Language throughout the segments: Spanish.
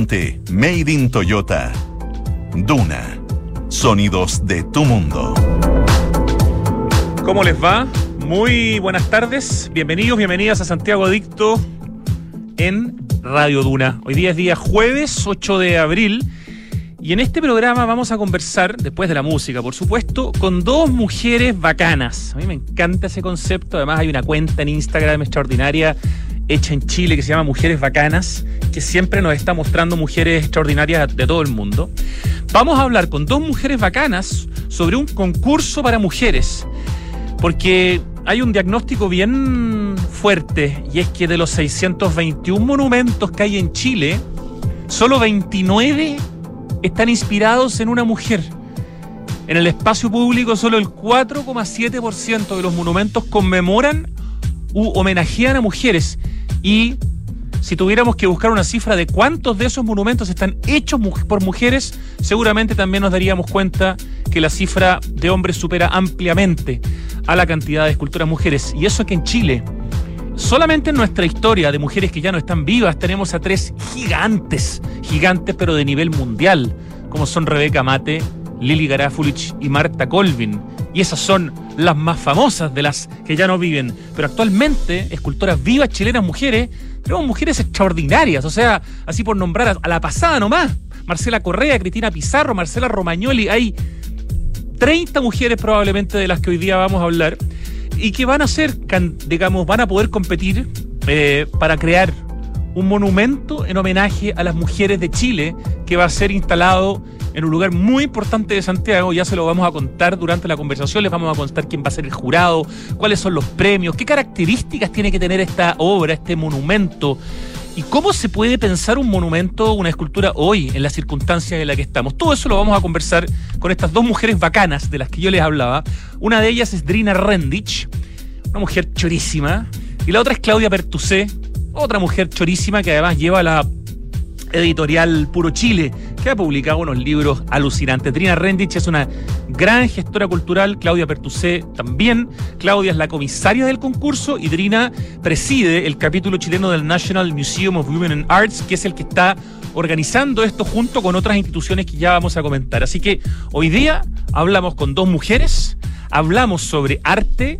ambiente Made in Toyota. Duna. Sonidos de tu mundo. ¿Cómo les va? Muy buenas tardes. Bienvenidos, bienvenidas a Santiago Adicto en Radio Duna. Hoy día es día jueves 8 de abril y en este programa vamos a conversar, después de la música, por supuesto, con dos mujeres bacanas. A mí me encanta ese concepto. Además hay una cuenta en Instagram extraordinaria hecha en Chile que se llama Mujeres Bacanas, que siempre nos está mostrando mujeres extraordinarias de todo el mundo. Vamos a hablar con dos mujeres bacanas sobre un concurso para mujeres, porque hay un diagnóstico bien fuerte, y es que de los 621 monumentos que hay en Chile, solo 29 están inspirados en una mujer. En el espacio público, solo el 4,7% de los monumentos conmemoran u homenajean a mujeres. Y si tuviéramos que buscar una cifra de cuántos de esos monumentos están hechos por mujeres, seguramente también nos daríamos cuenta que la cifra de hombres supera ampliamente a la cantidad de esculturas mujeres. Y eso que en Chile, solamente en nuestra historia de mujeres que ya no están vivas, tenemos a tres gigantes pero de nivel mundial, como son Rebeca Mate, Lili Garafulich y Marta Colvin. Y esas son las más famosas de las que ya no viven. Pero actualmente, escultoras vivas chilenas mujeres, tenemos mujeres extraordinarias. O sea, así por nombrar a la pasada nomás: Marcela Correa, Cristina Pizarro, Marcela Romagnoli. Hay 30 mujeres probablemente de las que hoy día vamos a hablar, y que van a ser, digamos, van a poder competir para crear un monumento en homenaje a las mujeres de Chile, que va a ser instalado en un lugar muy importante de Santiago. Ya se lo vamos a contar durante la conversación. Les vamos a contar quién va a ser el jurado, cuáles son los premios, qué características tiene que tener esta obra, este monumento, y cómo se puede pensar un monumento, una escultura hoy, en las circunstancias en las que estamos. Todo eso lo vamos a conversar con estas dos mujeres bacanas de las que yo les hablaba. Una de ellas es Drina Rendich, una mujer chorísima, y la otra es Claudia Pertusé, otra mujer chorísima que además lleva la editorial Puro Chile, que ha publicado unos libros alucinantes. Drina Rendich es una gran gestora cultural, Claudia Pertusé también. Claudia es la comisaria del concurso y Drina preside el capítulo chileno del National Museum of Women in Arts, que es el que está organizando esto junto con otras instituciones que ya vamos a comentar. Así que hoy día hablamos con dos mujeres, hablamos sobre arte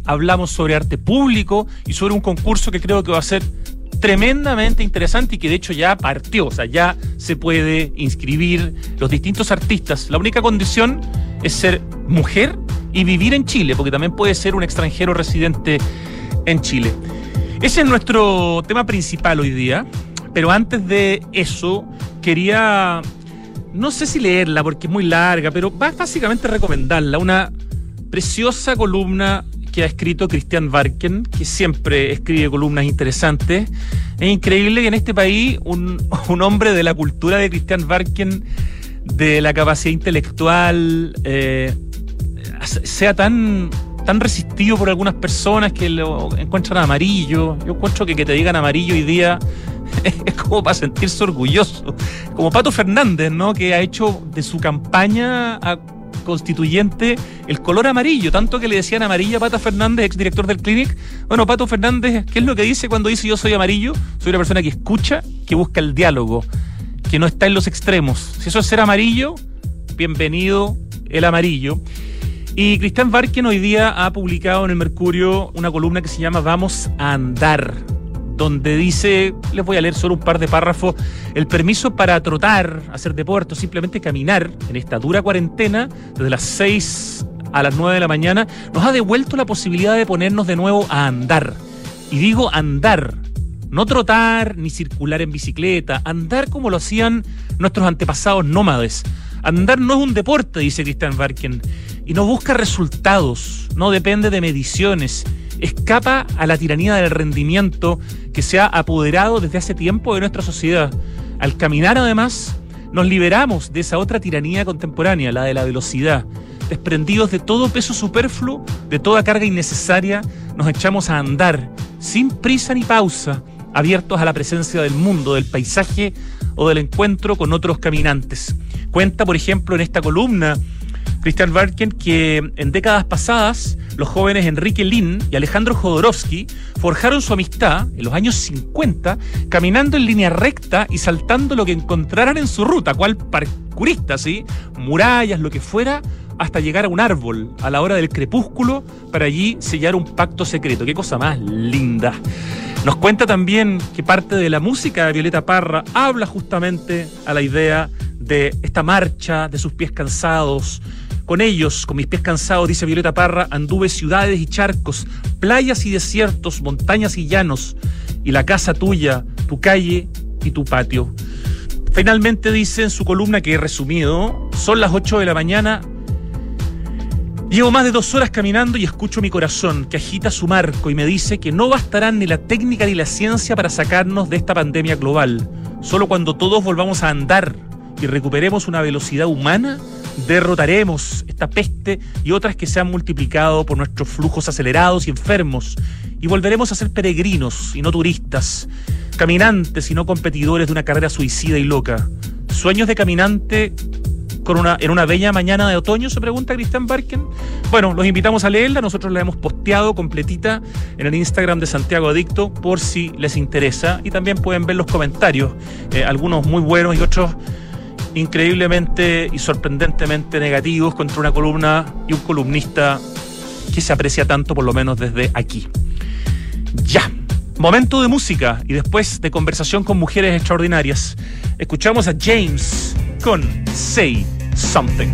público y sobre un concurso que creo que va a ser tremendamente interesante y que de hecho ya partió. O sea, ya se puede inscribir los distintos artistas. La única condición es ser mujer y vivir en Chile, porque también puede ser un extranjero residente en Chile. Ese es nuestro tema principal hoy día, pero antes de eso quería, no sé si leerla porque es muy larga, pero básicamente recomendarla, una preciosa columna que ha escrito Christian Barken, que siempre escribe columnas interesantes. Es increíble que en este país un hombre de la cultura de Christian Barken, de la capacidad intelectual, sea tan resistido por algunas personas que lo encuentran amarillo. Yo encuentro que te digan amarillo hoy día es como para sentirse orgulloso. Como Pato Fernández, ¿no?, que ha hecho de su campaña constituyente el color amarillo, tanto que le decían amarillo a Pato Fernández, exdirector del Clinic. Bueno, Pato Fernández, ¿qué es lo que dice cuando dice yo soy amarillo? Soy una persona que escucha, que busca el diálogo, que no está en los extremos. Si eso es ser amarillo, bienvenido el amarillo. Y Christian Barken hoy día ha publicado en el Mercurio una columna que se llama Vamos a andar, donde dice, les voy a leer solo un par de párrafos: el permiso para trotar, hacer deporte o simplemente caminar en esta dura cuarentena, desde las 6 a las 9 de la mañana, nos ha devuelto la posibilidad de ponernos de nuevo a andar. Y digo andar, no trotar ni circular en bicicleta, andar como lo hacían nuestros antepasados nómades. Andar no es un deporte, dice Christian Barken, y no busca resultados, no depende de mediciones, escapa a la tiranía del rendimiento que se ha apoderado desde hace tiempo de nuestra sociedad. Al caminar, además, nos liberamos de esa otra tiranía contemporánea, la de la velocidad. Desprendidos de todo peso superfluo, de toda carga innecesaria, nos echamos a andar, sin prisa ni pausa, abiertos a la presencia del mundo, del paisaje o del encuentro con otros caminantes. Cuenta, por ejemplo, en esta columna Christian Barken, que en décadas pasadas los jóvenes Enrique Lin y Alejandro Jodorowsky forjaron su amistad en los años 50 caminando en línea recta y saltando lo que encontraran en su ruta, cual parkourista, ¿sí? Murallas, lo que fuera, hasta llegar a un árbol a la hora del crepúsculo para allí sellar un pacto secreto. Qué cosa más linda. Nos cuenta también que parte de la música de Violeta Parra habla justamente a la idea de esta marcha de sus pies cansados. Con ellos, con mis pies cansados, dice Violeta Parra, anduve ciudades y charcos, playas y desiertos, montañas y llanos, y la casa tuya, tu calle y tu patio. Finalmente dice en su columna, que he resumido, son las 8 de la mañana, llevo más de 2 horas caminando y escucho mi corazón que agita su marco y me dice que no bastarán ni la técnica ni la ciencia para sacarnos de esta pandemia global. Solo cuando todos volvamos a andar y recuperemos una velocidad humana, derrotaremos esta peste y otras que se han multiplicado por nuestros flujos acelerados y enfermos, y volveremos a ser peregrinos y no turistas, caminantes y no competidores de una carrera suicida y loca. ¿Sueños de caminante en una bella mañana de otoño?, se pregunta Christian Barken. Bueno, los invitamos a leerla. Nosotros la hemos posteado completita en el Instagram de Santiago Adicto por si les interesa, y también pueden ver los comentarios, algunos muy buenos y otros increíblemente y sorprendentemente negativos contra una columna y un columnista que se aprecia tanto, por lo menos desde aquí. Ya, momento de música y después de conversación con mujeres extraordinarias. Escuchamos a James con Say Something.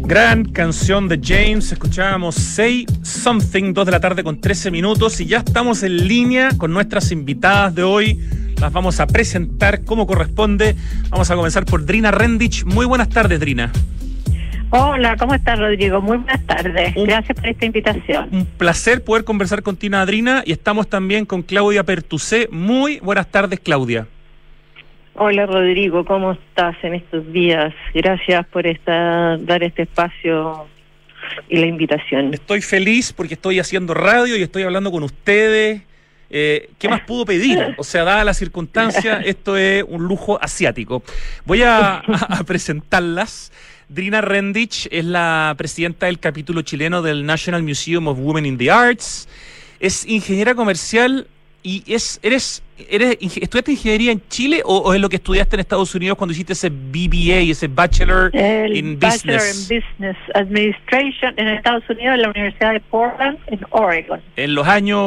Gran canción de James, escuchábamos Say Something, 2 de la tarde con 13 minutos y ya estamos en línea con nuestras invitadas de hoy. Las vamos a presentar como corresponde. Vamos a comenzar por Drina Rendich. Muy buenas tardes, Drina. Hola, ¿cómo estás, Rodrigo? Muy buenas tardes. Gracias por esta invitación. Un placer poder conversar contigo, Drina, y estamos también con Claudia Pertusé. Muy buenas tardes, Claudia. Hola, Rodrigo, ¿cómo estás en estos días? Gracias por dar este espacio y la invitación. Estoy feliz porque estoy haciendo radio y estoy hablando con ustedes. ¿Qué más puedo pedir? O sea, dada la circunstancia, esto es un lujo asiático. Voy a presentarlas. Drina Rendich es la presidenta del capítulo chileno del National Museum of Women in the Arts. Es ingeniera comercial y ¿estudiaste ingeniería en Chile o es lo que estudiaste en Estados Unidos cuando hiciste ese BBA, ese Bachelor in Business? Bachelor in Business Administration en Estados Unidos, en la Universidad de Portland, en Oregon. En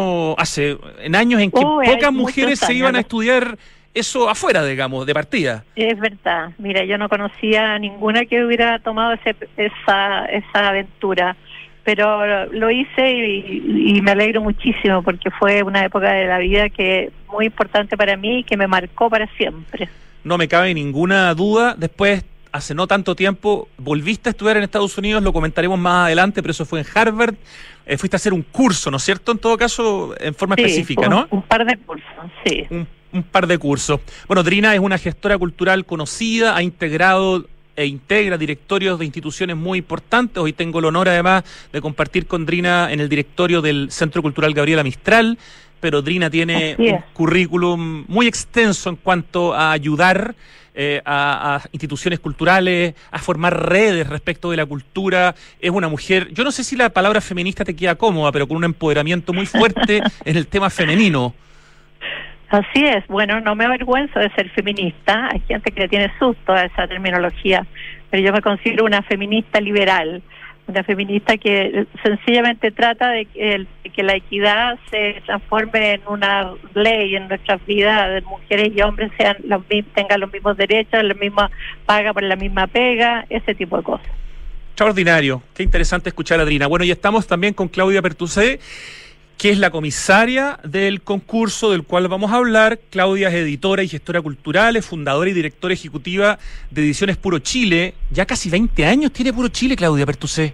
años en que pocas mujeres se iban a estudiar eso afuera, digamos, de partida. Es verdad. Mira, yo no conocía a ninguna que hubiera tomado esa aventura, pero lo hice y me alegro muchísimo porque fue una época de la vida que muy importante para mí y que me marcó para siempre. No me cabe ninguna duda. Después, hace no tanto tiempo, volviste a estudiar en Estados Unidos, lo comentaremos más adelante, pero eso fue en Harvard. Fuiste a hacer un curso, ¿no es cierto? En todo caso, en forma específica, ¿no? Un par de cursos, sí. Un par de cursos. Bueno, Drina es una gestora cultural conocida, ha integrado e integra directorios de instituciones muy importantes. Hoy tengo el honor, además, de compartir con Drina en el directorio del Centro Cultural Gabriela Mistral, pero Drina tiene un currículum muy extenso en cuanto a ayudar a instituciones culturales, a formar redes respecto de la cultura. Es una mujer, yo no sé si la palabra feminista te queda cómoda, pero con un empoderamiento muy fuerte en el tema femenino. Así es. Bueno, no me avergüenzo de ser feminista. Hay gente que le tiene susto a esa terminología, pero yo me considero una feminista liberal, una feminista que sencillamente trata de que la equidad se transforme en una ley en nuestras vidas, de mujeres y hombres tengan los mismos derechos, la misma paga por la misma pega, ese tipo de cosas. Extraordinario. Qué interesante escuchar a Drina. Bueno, y estamos también con Claudia Pertusé, que es la comisaria del concurso del cual vamos a hablar. Claudia es editora y gestora cultural, es fundadora y directora ejecutiva de Ediciones Puro Chile. Ya casi 20 años tiene Puro Chile, Claudia Pertusé.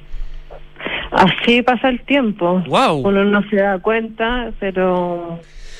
Así pasa el tiempo. Wow. Uno no se da cuenta, pero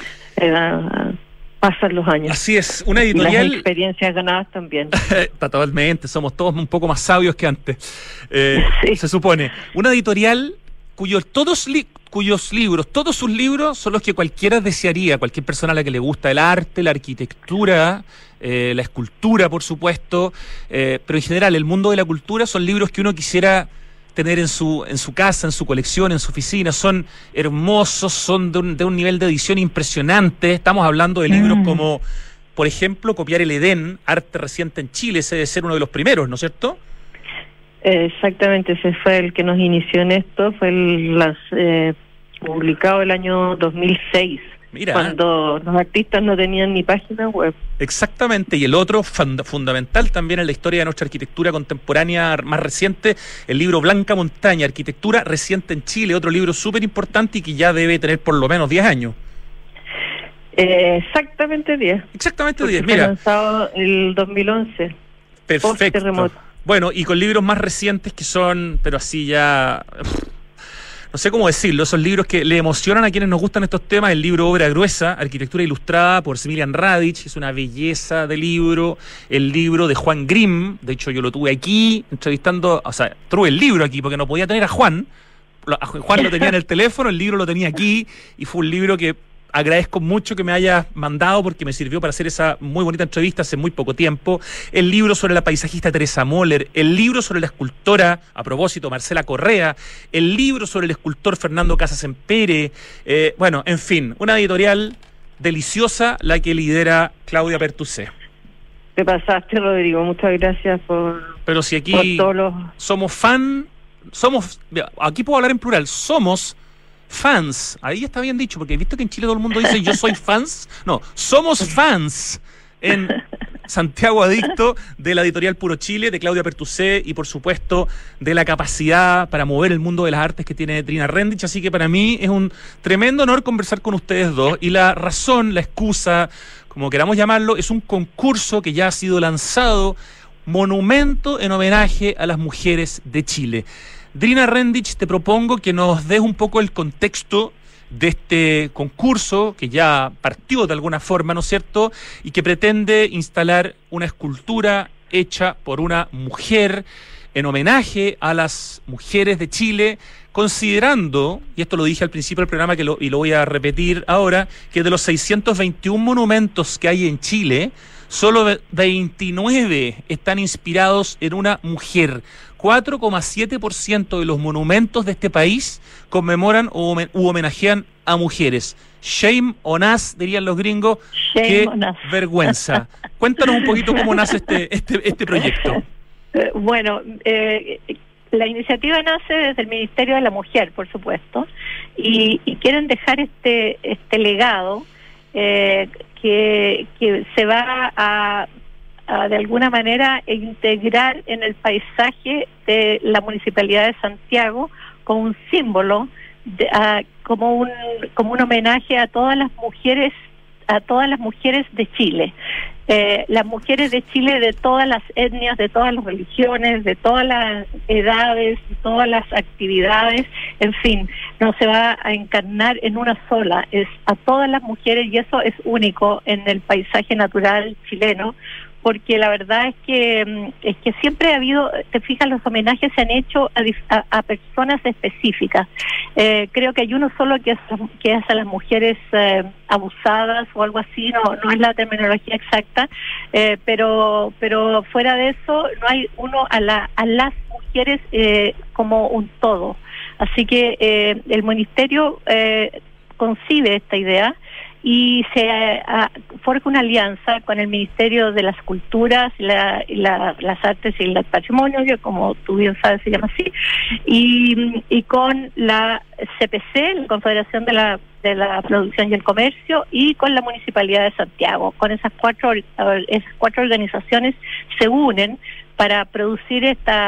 pasan los años. Así es, una editorial... Y las experiencias ganadas también. Totalmente, somos todos un poco más sabios que antes, sí. Se supone. Una editorial cuyos libros, todos sus libros son los que cualquiera desearía, cualquier persona a la que le gusta el arte, la arquitectura, la escultura, por supuesto, pero en general el mundo de la cultura son libros que uno quisiera tener en su casa, en su colección, en su oficina. Son hermosos, son de un nivel de edición impresionante. Estamos hablando de libros como, por ejemplo, Copiar el Edén, arte reciente en Chile. Ese debe ser uno de los primeros, ¿no es cierto? Exactamente, ese fue el que nos inició en esto, fue publicado el año 2006. Mira, cuando los artistas no tenían ni página web. Exactamente, y el otro fundamental también en la historia de nuestra arquitectura contemporánea más reciente, el libro Blanca Montaña, Arquitectura Reciente en Chile, otro libro súper importante y que ya debe tener por lo menos 10 años. Exactamente 10. Exactamente 10, mira. Fue lanzado el 2011. Perfecto. Bueno, y con libros más recientes que son, pero así ya... No sé cómo decirlo, esos libros que le emocionan a quienes nos gustan estos temas. El libro Obra Gruesa, Arquitectura Ilustrada por Smilian Radic, es una belleza de libro. El libro de Juan Grimm, de hecho yo lo tuve aquí entrevistando, o sea, tuve el libro aquí porque no podía tener a Juan. Juan lo tenía en el teléfono, el libro lo tenía aquí y fue un libro que agradezco mucho que me hayas mandado porque me sirvió para hacer esa muy bonita entrevista hace muy poco tiempo. El libro sobre la paisajista Teresa Moller, el libro sobre la escultora, a propósito, Marcela Correa, el libro sobre el escultor Fernando Casas Empere. Bueno, en fin, una editorial deliciosa la que lidera Claudia Pertusé. Te pasaste, Rodrigo, muchas gracias Pero si aquí somos aquí puedo hablar en plural, somos fans, ahí está bien dicho, porque he visto que en Chile todo el mundo dice yo soy fans. No, somos fans en Santiago Adicto, de la editorial Puro Chile, de Claudia Pertusé y por supuesto de la capacidad para mover el mundo de las artes que tiene Drina Rendich, así que para mí es un tremendo honor conversar con ustedes dos, y la razón, la excusa, como queramos llamarlo, es un concurso que ya ha sido lanzado, monumento en homenaje a las mujeres de Chile. Drina Rendich, te propongo que nos des un poco el contexto de este concurso que ya partió de alguna forma, ¿no es cierto?, y que pretende instalar una escultura hecha por una mujer en homenaje a las mujeres de Chile, considerando, y esto lo dije al principio del programa y lo voy a repetir ahora, que de los 621 monumentos que hay en Chile, solo 29 están inspirados en una mujer. 4,7% de los monumentos de este país conmemoran u homenajean a mujeres. Shame on us, dirían los gringos. Qué vergüenza. Cuéntanos un poquito cómo nace este proyecto. Bueno, la iniciativa nace desde el Ministerio de la Mujer, por supuesto, y quieren dejar este legado que se va a de alguna manera integrar en el paisaje de la Municipalidad de Santiago como un símbolo, como un homenaje a todas las mujeres de Chile. Las mujeres de Chile de todas las etnias, de todas las religiones, de todas las edades, de todas las actividades, en fin, no se va a encarnar en una sola, es a todas las mujeres, y eso es único en el paisaje natural chileno, porque la verdad es que siempre ha habido, te fijas, los homenajes se han hecho a personas específicas. Creo que hay uno solo que es a las mujeres abusadas o algo así, no es la terminología exacta, pero fuera de eso no hay uno a las mujeres como un todo. Así que el ministerio concibe esta idea y se forja una alianza con el Ministerio de las Culturas, las Artes y el Patrimonio, que como tú bien sabes se llama así, y con la CPC, la Confederación de la Producción y el Comercio, y con la Municipalidad de Santiago. Con esas cuatro organizaciones se unen para producir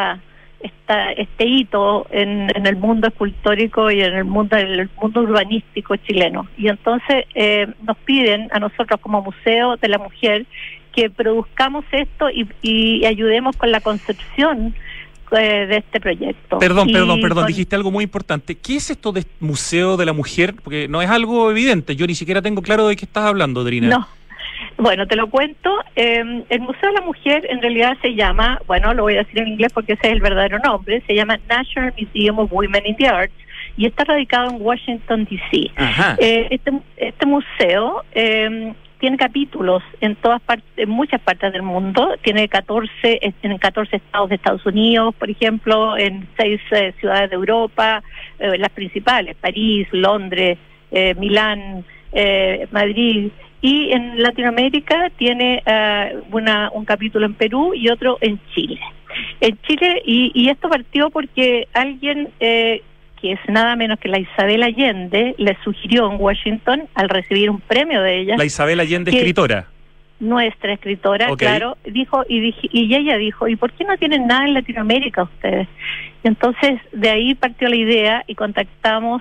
este hito en el mundo escultórico y en el mundo urbanístico chileno. Y entonces nos piden a nosotros como Museo de la Mujer que produzcamos esto y ayudemos con la concepción de este proyecto. Perdón, dijiste algo muy importante. ¿Qué es esto de Museo de la Mujer? Porque no es algo evidente, yo ni siquiera tengo claro de qué estás hablando, Drina. No. Bueno, te lo cuento. El Museo de la Mujer en realidad se llama, bueno, lo voy a decir en inglés porque ese es el verdadero nombre, se llama National Museum of Women in the Arts y está radicado en Washington, D.C. Este museo tiene capítulos en muchas partes del mundo, tiene 14 estados de Estados Unidos, por ejemplo, en 6 ciudades de Europa, las principales, París, Londres, Milán, Madrid. Y en Latinoamérica tiene un capítulo en Perú y otro en Chile. En Chile, y esto partió porque alguien que es nada menos que la Isabel Allende le sugirió en Washington, al recibir un premio de ella. La Isabel Allende, escritora. Nuestra escritora, okay. Claro, y ella dijo, ¿y por qué no tienen nada en Latinoamérica ustedes? Y entonces de ahí partió la idea y contactaron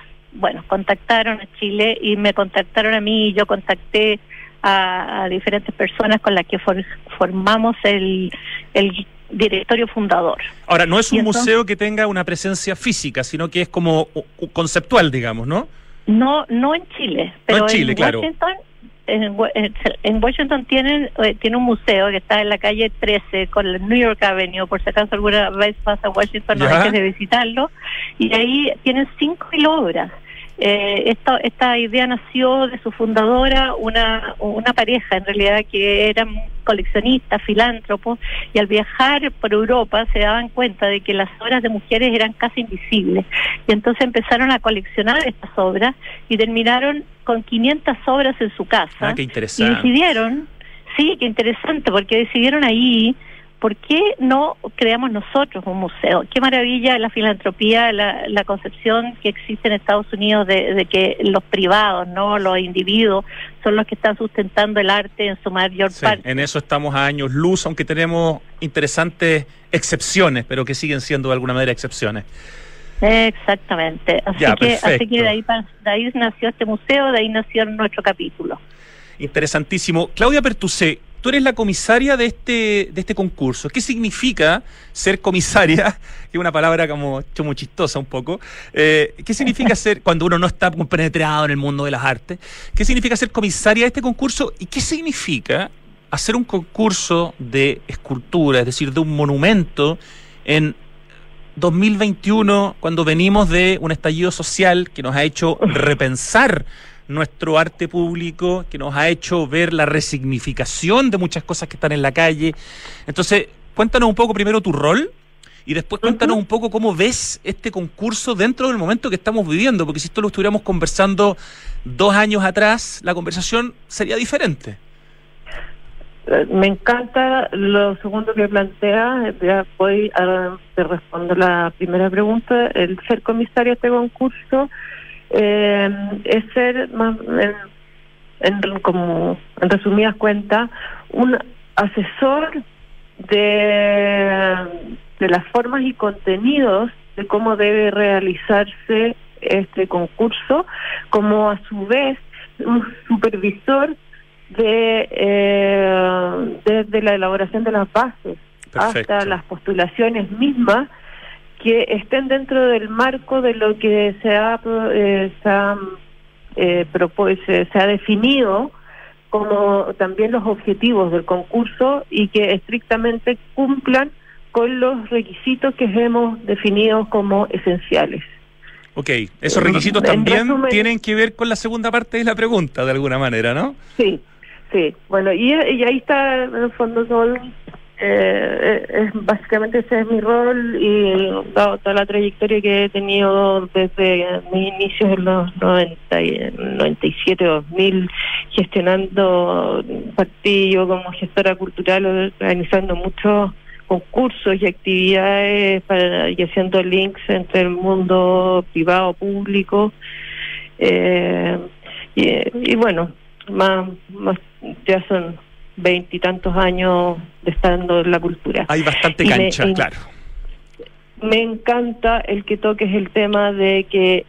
a Chile y me contactaron a mí y yo contacté a diferentes personas con las que formamos el directorio fundador. Ahora, no es un museo que tenga una presencia física, sino que es como conceptual, digamos, ¿no? No en Chile, pero no en Chile, claro. En Washington tiene un museo que está en la calle 13 con la New York Avenue, por si acaso alguna vez vas a Washington, no dejes de visitarlo, y ahí tienen 5.000 obras. Esta idea nació de su fundadora, una pareja en realidad que eran coleccionistas, filántropos, y al viajar por Europa se daban cuenta de que las obras de mujeres eran casi invisibles, y entonces empezaron a coleccionar estas obras y terminaron con 500 obras en su casa. Qué interesante. Y decidieron, sí, qué interesante, porque decidieron ahí ¿por qué no creamos nosotros un museo? Qué maravilla la filantropía, la concepción que existe en Estados Unidos de que los privados, no los individuos, son los que están sustentando el arte en su mayor parte. En eso estamos a años luz, aunque tenemos interesantes excepciones, pero que siguen siendo de alguna manera excepciones. Exactamente. Así que de ahí nació este museo, de ahí nació nuestro capítulo. Interesantísimo. Claudia Pertusé, tú eres la comisaria de este concurso. ¿Qué significa ser comisaria? Que es una palabra como chistosa un poco. ¿Qué significa ser, cuando uno no está penetrado en el mundo de las artes, qué significa ser comisaria de este concurso? ¿Y qué significa hacer un concurso de escultura, es decir, de un monumento en 2021, cuando venimos de un estallido social que nos ha hecho repensar nuestro arte público, que nos ha hecho ver la resignificación de muchas cosas que están en la calle? Entonces, cuéntanos un poco primero tu rol y después cuéntanos un poco cómo ves este concurso dentro del momento que estamos viviendo, porque si esto lo estuviéramos conversando 2 años atrás, la conversación sería diferente. Me encanta lo segundo que plantea. Te respondo la primera pregunta. El ser comisario de este concurso es ser, más como en resumidas cuentas, un asesor de las formas y contenidos de cómo debe realizarse este concurso, como a su vez un supervisor desde la elaboración de las bases. Perfecto. Hasta las postulaciones mismas, que estén dentro del marco de lo que se ha definido como también los objetivos del concurso, y que estrictamente cumplan con los requisitos que hemos definido como esenciales. Ok, esos requisitos también tienen que ver con la segunda parte de la pregunta, de alguna manera, ¿no? Sí. Bueno, y ahí está, en el fondo, todo. Básicamente ese es mi rol, y dado toda la trayectoria que he tenido desde mis inicios en los 97, 2000, gestionando partido como gestora cultural, organizando muchos concursos y actividades y haciendo links entre el mundo privado público, y bueno, más ya son 20 y tantos años de estando en la cultura. Hay bastante cancha, claro. Me encanta el que toques el tema de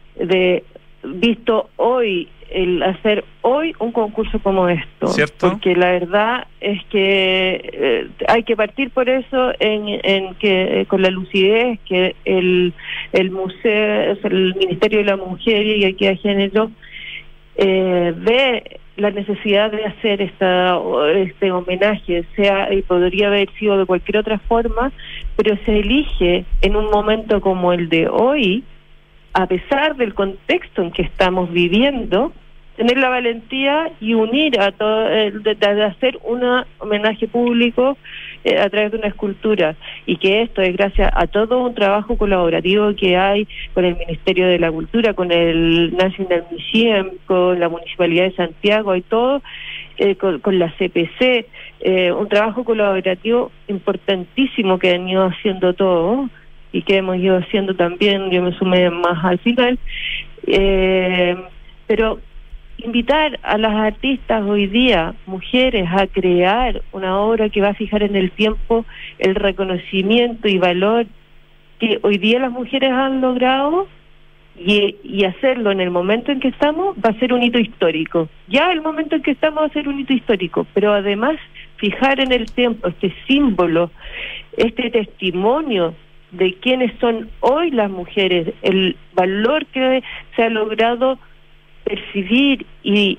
visto hoy, el hacer hoy un concurso como esto, ¿cierto? Porque la verdad es que hay que partir por eso, en que con la lucidez que el museo, el Ministerio de la Mujer y Equidad de Género ve la necesidad de hacer este homenaje, y podría haber sido de cualquier otra forma, pero se elige en un momento como el de hoy, a pesar del contexto en que estamos viviendo, tener la valentía y unir a todo, de hacer un homenaje público a través de una escultura, y que esto es gracias a todo un trabajo colaborativo que hay con el Ministerio de la Cultura, con el National Museum, con la Municipalidad de Santiago y todo, con la CPC, un trabajo colaborativo importantísimo que han ido haciendo todos y que hemos ido haciendo también. Yo me sumé más al final, pero invitar a las artistas hoy día, mujeres, a crear una obra que va a fijar en el tiempo el reconocimiento y valor que hoy día las mujeres han logrado, y hacerlo en el momento en que estamos, va a ser un hito histórico. Ya el momento en que estamos va a ser un hito histórico, pero además fijar en el tiempo este símbolo, este testimonio de quiénes son hoy las mujeres, el valor que se ha logrado percibir y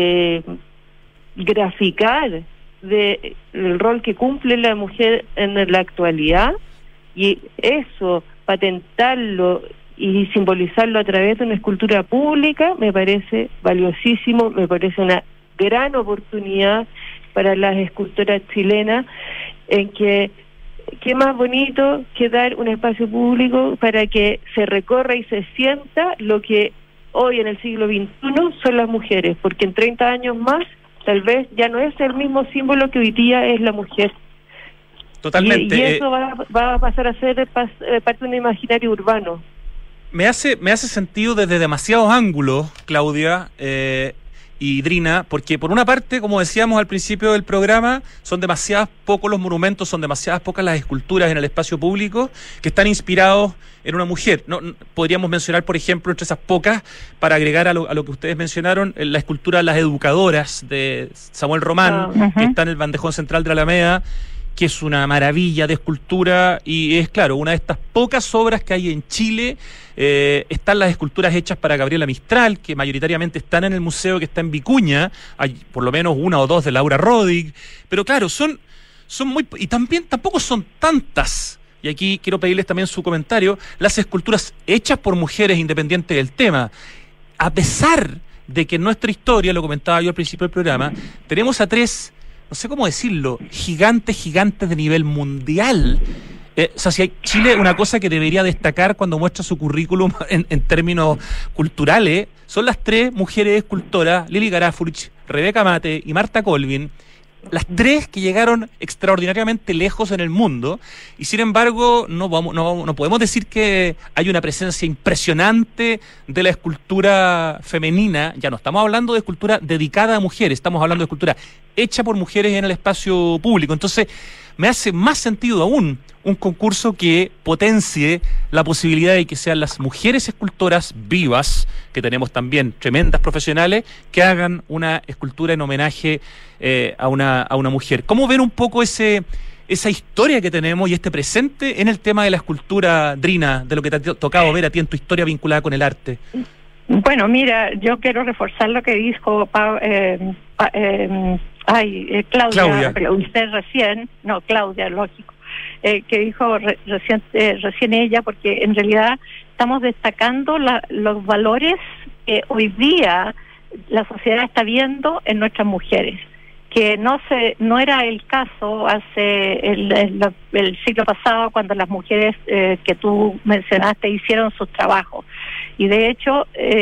graficar de el rol que cumple la mujer en la actualidad, y eso patentarlo y simbolizarlo a través de una escultura pública, me parece valiosísimo, me parece una gran oportunidad para las escultoras chilenas, en que qué más bonito que dar un espacio público para que se recorra y se sienta lo que hoy en el siglo XXI son las mujeres, porque en 30 años más tal vez ya no es el mismo símbolo que hoy día es la mujer. Totalmente. Y eso va a pasar a ser parte de un imaginario urbano. Me hace sentido desde demasiados ángulos, Claudia y Drina, porque por una parte, como decíamos al principio del programa, son demasiados pocos los monumentos, son demasiadas pocas las esculturas en el espacio público que están inspirados en una mujer. No, podríamos mencionar, por ejemplo, entre esas pocas, para agregar a lo que ustedes mencionaron, la escultura Las Educadoras de Samuel Román, que está en el bandejón central de la Alameda, que es una maravilla de escultura y es, claro, una de estas pocas obras que hay en Chile. Están las esculturas hechas para Gabriela Mistral, que mayoritariamente están en el museo que está en Vicuña. Hay por lo menos una o dos de Laura Rodig, pero claro, son muy... Y también tampoco son tantas, y aquí quiero pedirles también su comentario, las esculturas hechas por mujeres independientes del tema. A pesar de que en nuestra historia, lo comentaba yo al principio del programa, tenemos a tres, no sé cómo decirlo, gigantes de nivel mundial. O sea, si hay Chile, una cosa que debería destacar cuando muestra su currículum en términos culturales, son las tres mujeres escultoras, Lili Garafurich, Rebeca Mate y Marta Colvin, las tres que llegaron extraordinariamente lejos en el mundo, y sin embargo no podemos decir que hay una presencia impresionante de la escultura femenina. Ya no estamos hablando de escultura dedicada a mujeres, estamos hablando de escultura hecha por mujeres en el espacio público. Entonces me hace más sentido aún un concurso que potencie la posibilidad de que sean las mujeres escultoras vivas, que tenemos también tremendas profesionales, que hagan una escultura en homenaje a una mujer. ¿Cómo ven un poco esa historia que tenemos y este presente en el tema de la escultura, Drina, de lo que te ha tocado ver a ti en tu historia vinculada con el arte? Bueno, mira, yo quiero reforzar lo que dijo Claudia, usted recién, no, Claudia, lógico, que dijo recién ella, porque en realidad estamos destacando los valores que hoy día la sociedad está viendo en nuestras mujeres, que no era el caso hace el siglo pasado, cuando las mujeres que tú mencionaste hicieron sus trabajos. Y de hecho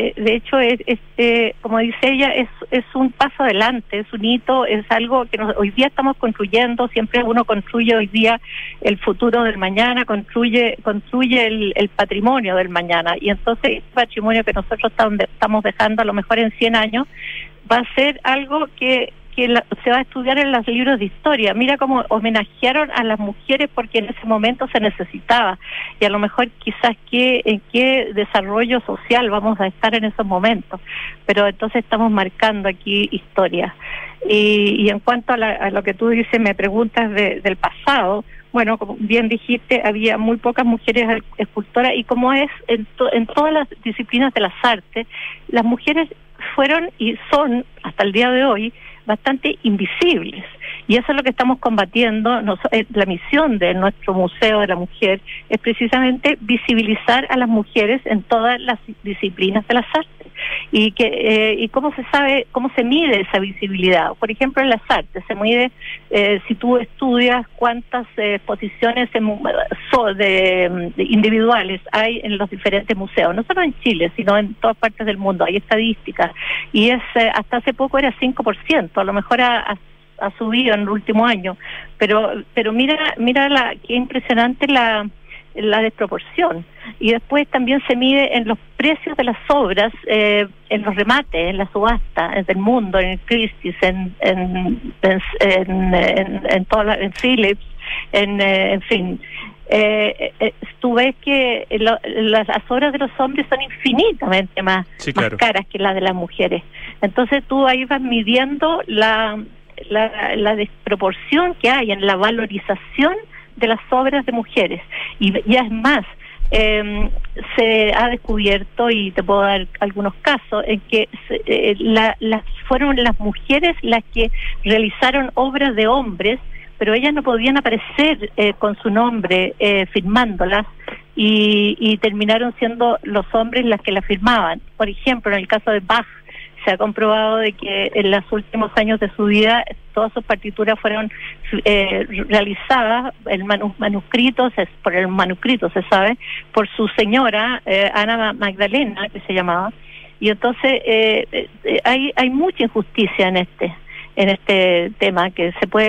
como dice ella, es un paso adelante, es un hito, es algo que hoy día estamos construyendo. Siempre uno construye hoy día el futuro del mañana, construye el patrimonio del mañana, y entonces el patrimonio que nosotros estamos dejando a lo mejor en 100 años va a ser algo que se va a estudiar en los libros de historia. Mira cómo homenajearon a las mujeres, porque en ese momento se necesitaba, y a lo mejor quizás en qué desarrollo social vamos a estar en esos momentos, pero entonces estamos marcando aquí historia. Y en cuanto a lo que tú dices, me preguntas del pasado, bueno, como bien dijiste, había muy pocas mujeres escultoras, y como es en todas las disciplinas de las artes, las mujeres fueron y son, hasta el día de hoy, bastante invisibles, y eso es lo que estamos combatiendo. La misión de nuestro Museo de la Mujer es precisamente visibilizar a las mujeres en todas las disciplinas de las artes. Y cómo se sabe, cómo se mide esa visibilidad. Por ejemplo, en las artes se mide, si tú estudias cuántas exposiciones individuales hay en los diferentes museos, no solo en Chile, sino en todas partes del mundo. Hay estadísticas, y hasta hace poco era 5%, a lo mejor ha subido en el último año, pero mira qué impresionante la desproporción. Y después también se mide en los precios de las obras, en los remates, en la subasta del mundo, en el Christie's, en Philips, en fin. Tú ves que las obras de los hombres son infinitamente más caras que las de las mujeres. Entonces tú ahí vas midiendo la desproporción que hay en la valorización de las obras de mujeres. Y ya es más, se ha descubierto, y te puedo dar algunos casos, en que fueron las mujeres las que realizaron obras de hombres, pero ellas no podían aparecer con su nombre firmándolas, y terminaron siendo los hombres las que las firmaban. Por ejemplo, en el caso de Bach, se ha comprobado de que en los últimos años de su vida todas sus partituras fueron realizadas en manuscritos, se sabe, por su señora, Ana Magdalena, que se llamaba. Y entonces hay mucha injusticia tema que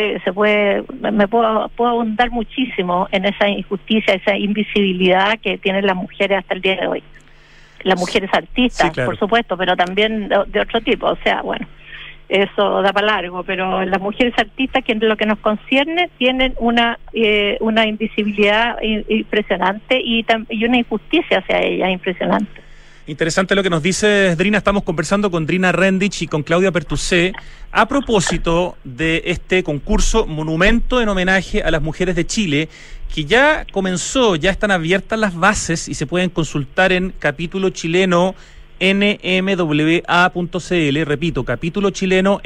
puedo abundar muchísimo en esa injusticia, esa invisibilidad que tienen las mujeres hasta el día de hoy. Las mujeres artistas, sí, claro, por supuesto, pero también de otro tipo, o sea, bueno, eso da para largo, pero las mujeres artistas, que en lo que nos concierne, tienen una invisibilidad impresionante y una injusticia hacia ellas impresionante. Interesante lo que nos dice Drina. Estamos conversando con Drina Rendich y con Claudia Pertusé a propósito de este concurso Monumento en homenaje a las mujeres de Chile, que ya comenzó, ya están abiertas las bases y se pueden consultar en capítulo chileno nmwa.cl, repito, capítulo chileno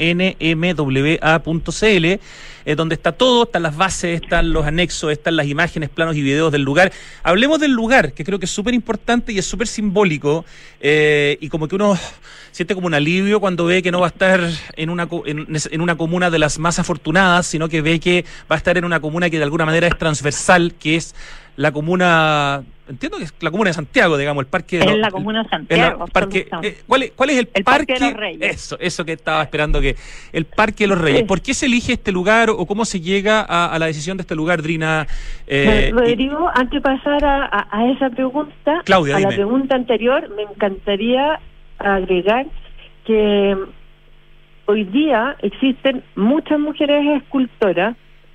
nmwa.cl, donde está todo, están las bases, están los anexos, están las imágenes, planos y videos del lugar. Hablemos del lugar, que creo que es súper importante y es súper simbólico, y como que uno siente como un alivio cuando ve que no va a estar en una comuna de las más afortunadas, sino que ve que va a estar en una comuna que de alguna manera es transversal, que es la comuna, entiendo que es la comuna de Santiago, digamos, el parque de la comuna de Santiago. ¿Cuál es el parque de los Reyes? Eso que estaba esperando, que el Parque de los Reyes. ¿Por qué se elige este lugar o cómo se llega a la decisión de este lugar, Drina? Rodrigo, antes de pasar a esa pregunta, Claudia, dime. La pregunta anterior, me encantaría agregar que hoy día existen muchas mujeres escultoras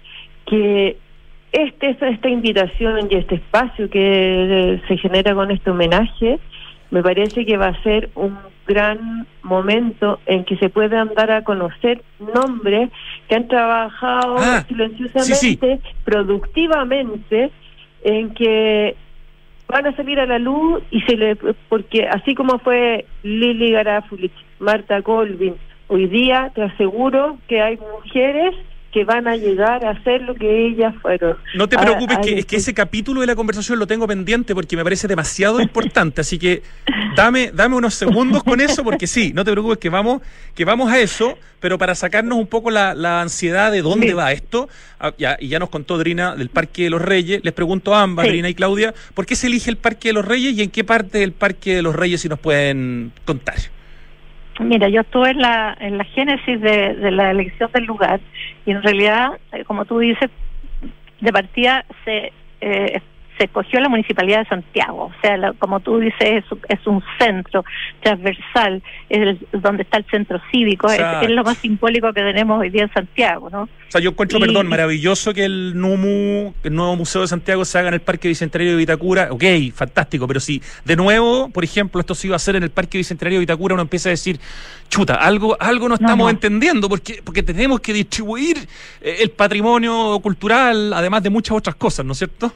que esta invitación y este espacio que se genera con este homenaje, me parece que va a ser un gran momento en que se puedan dar a conocer nombres que han trabajado silenciosamente, productivamente, en que van a salir a la luz porque así como fue Lili Garafulich, Marta Colvin, hoy día te aseguro que hay mujeres que van a llegar a hacer lo que ellas fueron. No te preocupes, es que ese capítulo de la conversación lo tengo pendiente porque me parece demasiado importante, así que dame unos segundos con eso, porque sí, no te preocupes que vamos a eso, pero para sacarnos un poco la ansiedad de dónde va esto, y ya nos contó Drina del Parque de los Reyes. Les pregunto a ambas, Drina y Claudia, ¿por qué se elige el Parque de los Reyes y en qué parte del Parque de los Reyes, si nos pueden contar? Mira, yo estuve en la génesis de la elección del lugar y en realidad, como tú dices, de partida se escogió la Municipalidad de Santiago. O sea, como tú dices, es un centro transversal, es donde está el centro cívico, es lo más simbólico que tenemos hoy día en Santiago, ¿no? O sea, yo encuentro, maravilloso que el nuevo Museo de Santiago se haga en el Parque Bicentenario de Vitacura. Ok, fantástico, pero si de nuevo, por ejemplo, esto se iba a hacer en el Parque Bicentenario de Vitacura, uno empieza a decir, chuta, algo no estamos entendiendo, porque tenemos que distribuir el patrimonio cultural, además de muchas otras cosas, ¿no es cierto?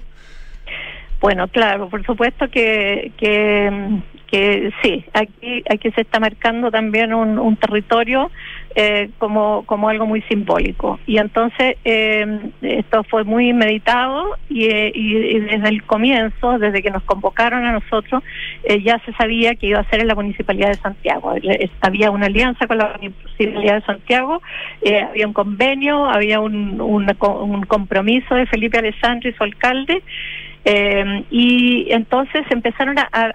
Bueno, claro, por supuesto que sí, aquí se está marcando también un territorio como algo muy simbólico. Y entonces esto fue muy meditado y desde el comienzo, desde que nos convocaron a nosotros, ya se sabía que iba a ser en la Municipalidad de Santiago. Había una alianza con la Municipalidad de Santiago, había un convenio, había un compromiso de Felipe Alessandri, su alcalde, y entonces empezaron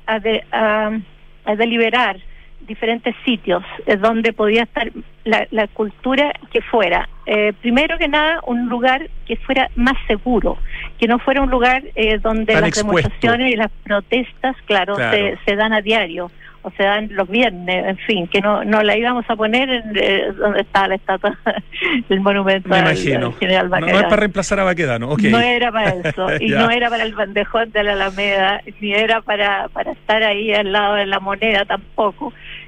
a deliberar diferentes sitios donde podía estar la cultura que fuera. Primero que nada, un lugar que fuera más seguro, que no fuera un lugar donde tan las expuesto. Demostraciones y las protestas, claro. Se dan a diario, o se dan los viernes, en fin, que no la íbamos a poner donde está la estatua del monumento al general Baquedano. No es para reemplazar a Baquedano, okay. No era para eso, y no era para el bandejón de la Alameda, ni era para estar ahí al lado de la Moneda tampoco.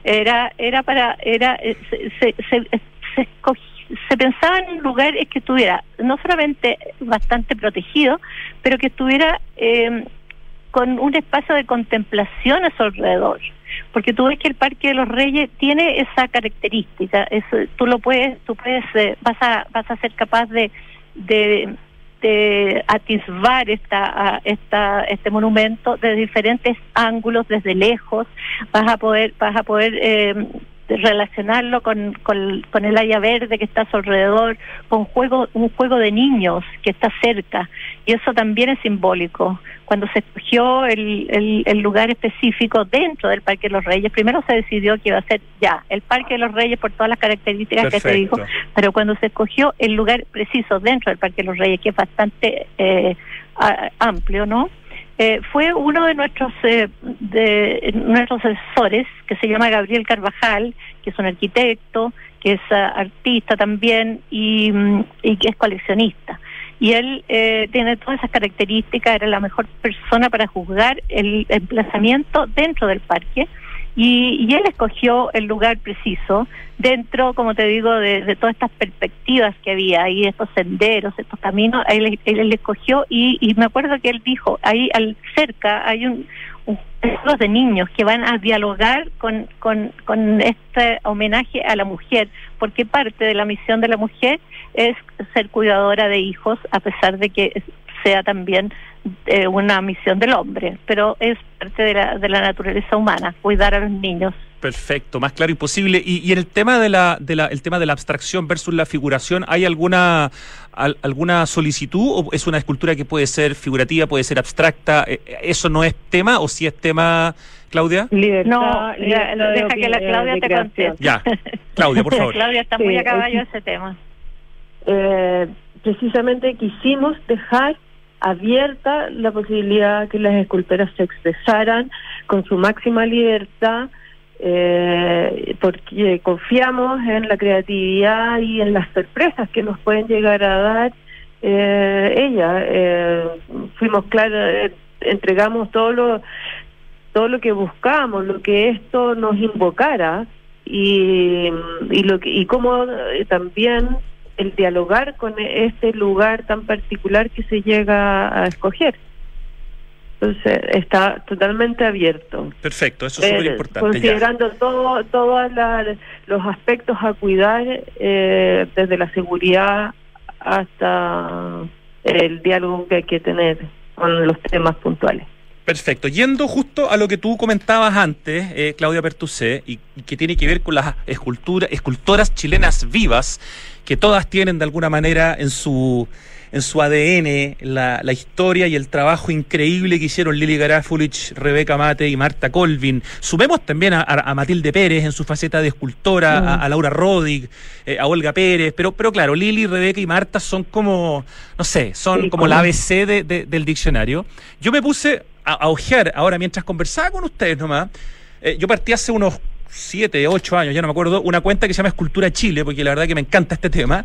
Se pensaba en un lugar que estuviera no solamente bastante protegido, pero que estuviera con un espacio de contemplación a su alrededor, porque tú ves que el Parque de los Reyes tiene esa característica. Vas a ser capaz de atisbar este monumento de diferentes ángulos, desde lejos. Vas a poder relacionarlo con el área verde que está a su alrededor, con un juego de niños que está cerca, y eso también es simbólico. Cuando se escogió el lugar específico dentro del Parque de los Reyes, primero se decidió que iba a ser el Parque de los Reyes por todas las características Perfecto. que se dijo, pero cuando se escogió el lugar preciso dentro del Parque de los Reyes, que es bastante amplio, ¿no? Fue uno de nuestros asesores, que se llama Gabriel Carvajal, que es un arquitecto, que es artista también y que es coleccionista. Y él tiene todas esas características, era la mejor persona para juzgar el emplazamiento dentro del parque. Y él escogió el lugar preciso dentro, como te digo, de todas estas perspectivas que había ahí, estos senderos, estos caminos. Él escogió y me acuerdo que él dijo, ahí cerca hay un juegos de niños que van a dialogar con este homenaje a la mujer, porque parte de la misión de la mujer es ser cuidadora de hijos, a pesar de que sea también una misión del hombre, pero es parte de la naturaleza humana, cuidar a los niños. Perfecto, más claro imposible. Y en el tema el tema de la abstracción versus la figuración, ¿hay alguna solicitud o es una escultura que puede ser figurativa, puede ser abstracta? ¿Eso no es tema o sí es tema, Claudia? No, deja que la Claudia te conteste. Ya, Claudia, por favor. Claudia está muy a caballo de ese tema. Precisamente quisimos dejar abierta la posibilidad que las escultoras se expresaran con su máxima libertad, porque confiamos en la creatividad y en las sorpresas que nos pueden llegar a dar fuimos claros, entregamos todo lo que buscamos, lo que esto nos invocara y cómo también el dialogar con este lugar tan particular que se llega a escoger. Entonces está totalmente abierto. Perfecto, eso es súper importante. Considerando todos los aspectos a cuidar, desde la seguridad hasta el diálogo que hay que tener con los temas puntuales. Perfecto. Yendo justo a lo que tú comentabas antes, Claudia Pertussé, y que tiene que ver con las escultoras chilenas vivas, que todas tienen de alguna manera en su ADN la historia y el trabajo increíble que hicieron Lili Garafulich, Rebeca Mate y Marta Colvin. Sumemos también a Matilde Pérez en su faceta de escultora, a Laura Rodig, a Olga Pérez, pero claro, Lili, Rebeca y Marta son como, no sé, son como la ABC del diccionario. Yo me puse a ojear ahora mientras conversaba con ustedes nomás. Yo partí hace unos 7, 8 años, ya no me acuerdo, una cuenta que se llama Escultura Chile, porque la verdad que me encanta este tema,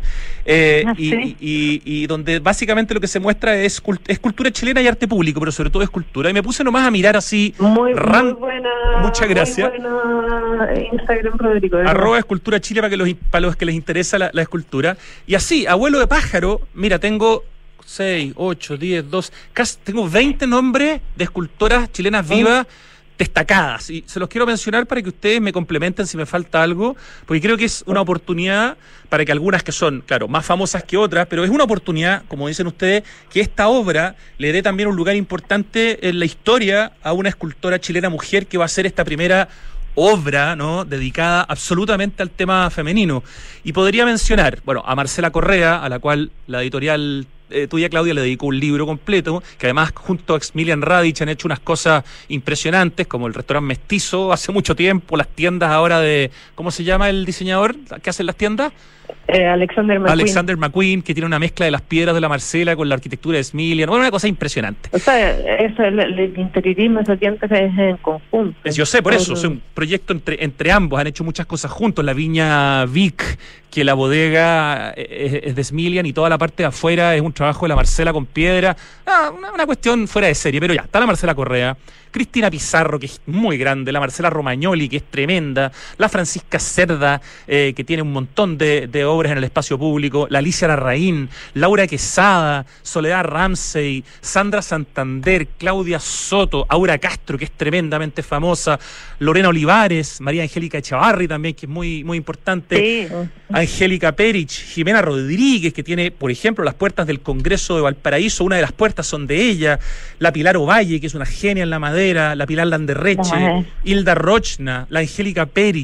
y donde básicamente lo que se muestra es cultura chilena y arte público, pero sobre todo escultura, y me puse nomás a mirar así, muy buena, muchas gracias, muy buena Instagram, Rodrigo, @Escultura Chile para los que les interesa la escultura, y así, abuelo de pájaro, mira, tengo 6, 8, 10, 2, casi tengo 20 nombres de escultoras chilenas vivas destacadas, y se los quiero mencionar para que ustedes me complementen si me falta algo, porque creo que es una oportunidad para que algunas que son, claro, más famosas que otras, pero es una oportunidad, como dicen ustedes, que esta obra le dé también un lugar importante en la historia a una escultora chilena mujer que va a ser esta primera obra, ¿no?, dedicada absolutamente al tema femenino. Y podría mencionar, bueno, a Marcela Correa, a la cual la editorial tuya, Claudia, le dedicó un libro completo, que además junto a Exmilian Radich han hecho unas cosas impresionantes, como el restaurante Mestizo hace mucho tiempo, las tiendas ahora de, ¿cómo se llama el diseñador que hace las tiendas? Alexander McQueen, que tiene una mezcla de las piedras de la Marcela con la arquitectura de Exmilian, bueno, una cosa impresionante. O sea, eso, el interiorismo, esos dientes es en conjunto. Yo sé, por eso, es un proyecto entre ambos, han hecho muchas cosas juntos, la viña Vic, que la bodega es de Exmilian y toda la parte de afuera es un trabajo de la Marcela con piedra, una cuestión fuera de serie, pero ya, está la Marcela Correa, Cristina Pizarro, que es muy grande, la Marcela Romagnoli, que es tremenda, la Francisca Cerda, que tiene un montón de obras en el espacio público, la Alicia Larraín, Laura Quesada, Soledad Ramsey, Sandra Santander, Claudia Soto, Aura Castro, que es tremendamente famosa, Lorena Olivares, María Angélica Echavarri también, que es muy, muy importante, sí. Angélica Perich, Jimena Rodríguez, que tiene, por ejemplo, las puertas del Congreso de Valparaíso, una de las puertas son de ella, la Pilar Ovalle, que es una genia en la madera, la Pilar Landerreche, Hilda Rochna, la Angélica Perich,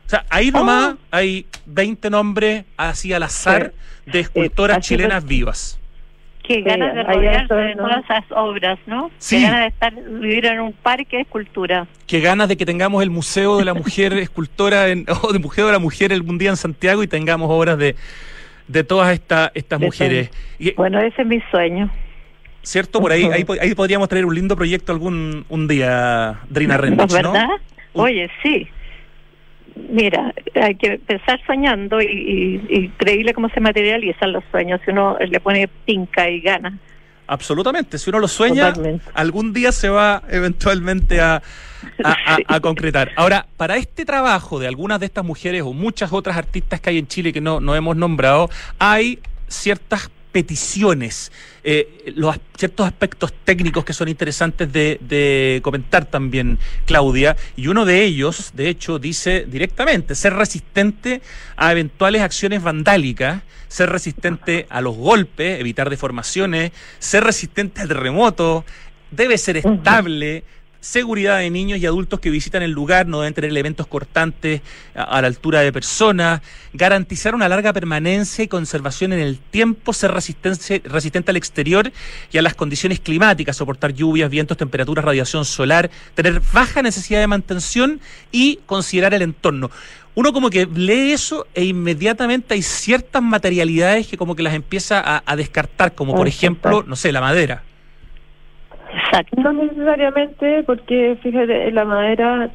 sea, ahí nomás hay 20 nombres así al azar de escultoras chilenas vivas. Qué ganas de rodearse de todas esas obras, ¿no? Sí. Qué ganas de vivir en un parque de escultura. Qué ganas de que tengamos el Museo de la Mujer Escultora o del Museo de la Mujer algún día en Santiago y tengamos obras de todas estas mujeres. Bueno, ese es mi sueño. ¿Cierto? Por ahí podríamos traer un lindo proyecto un día, Drina Rendich, ¿no? ¿Verdad? Oye, sí. Mira, hay que empezar soñando y increíble cómo se materializan los sueños si uno le pone pinca y gana. Absolutamente, si uno lo sueña, totalmente, algún día se va eventualmente a concretar. Ahora, para este trabajo de algunas de estas mujeres o muchas otras artistas que hay en Chile que no hemos nombrado, hay ciertas peticiones, ciertos aspectos técnicos que son interesantes de comentar también, Claudia, y uno de ellos, de hecho, dice directamente ser resistente a eventuales acciones vandálicas, ser resistente a los golpes, evitar deformaciones, ser resistente al terremoto, debe ser estable, seguridad de niños y adultos que visitan el lugar, no deben tener elementos cortantes a la altura de personas, garantizar una larga permanencia y conservación en el tiempo, ser resistente al exterior y a las condiciones climáticas, soportar lluvias, vientos, temperaturas, radiación solar, tener baja necesidad de mantención y considerar el entorno. Uno como que lee eso e inmediatamente hay ciertas materialidades que como que las empieza a descartar, como por ejemplo, no sé, la madera. Exacto. No necesariamente, porque fíjate, la madera,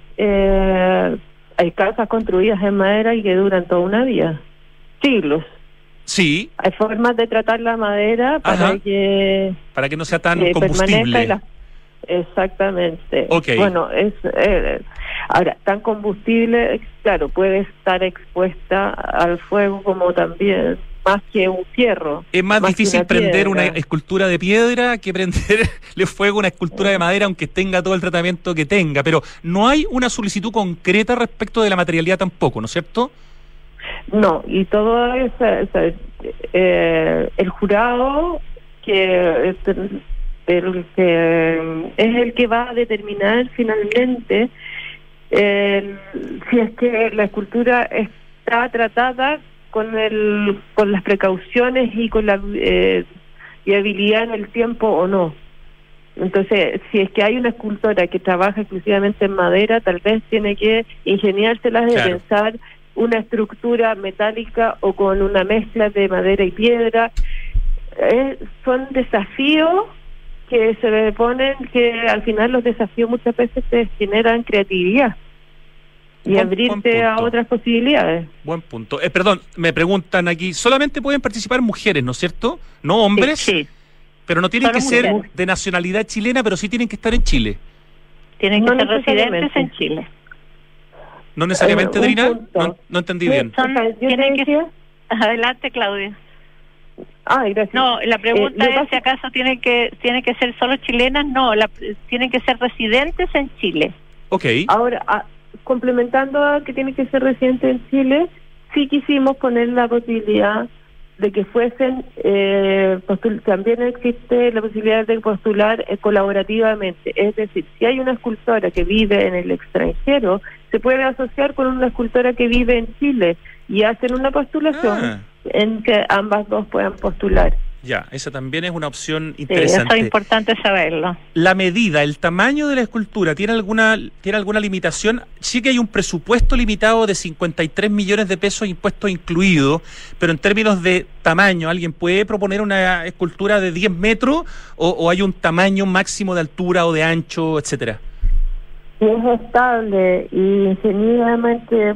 hay casas construidas en madera y que duran toda una vida, siglos. Sí. Hay formas de tratar la madera para que no sea tan combustible. Exactamente. Okay. Bueno, ahora, tan combustible, claro, puede estar expuesta al fuego como también, más que un fierro. Es más difícil prender una escultura de piedra que prenderle fuego a una escultura de madera, aunque tenga todo el tratamiento que tenga, pero no hay una solicitud concreta respecto de la materialidad tampoco, ¿no es cierto? No, y todo eso, el jurado que es el que va a determinar finalmente si es que la escultura está tratada con las precauciones y con la viabilidad en el tiempo o no. Entonces, si es que hay una escultora que trabaja exclusivamente en madera, tal vez tiene que ingeniárselas de pensar una estructura metálica o con una mezcla de madera y piedra. Son desafíos que se le ponen, que al final los desafíos muchas veces te generan creatividad y abrirte a otras posibilidades. Buen punto. Perdón, me preguntan aquí, solamente pueden participar mujeres, ¿no es cierto? ¿No hombres? Sí. Pero no tienen que ser de nacionalidad chilena, pero sí tienen que estar en Chile. Tienen que ser residentes en Chile. ¿No necesariamente, Drina? No entendí bien. Adelante, Claudia. Gracias. No, la pregunta es si acaso tienen que ser solo chilenas. No, tienen que ser residentes en Chile. Ok. Ahora, complementando a que tienen que ser residentes en Chile, sí quisimos poner la posibilidad de que fuesen, también existe la posibilidad de postular colaborativamente. Es decir, si hay una escultora que vive en el extranjero, se puede asociar con una escultora que vive en Chile y hacen una postulación en que ambas dos puedan postular. Ya, esa también es una opción interesante. Eso es importante saberlo. La medida, el tamaño de la escultura, ¿tiene alguna limitación? Sí que hay un presupuesto limitado de 53 millones de pesos, impuestos incluidos, pero en términos de tamaño, ¿alguien puede proponer una escultura de 10 metros o hay un tamaño máximo de altura o de ancho, etcétera? Si es estable y ingenuamente,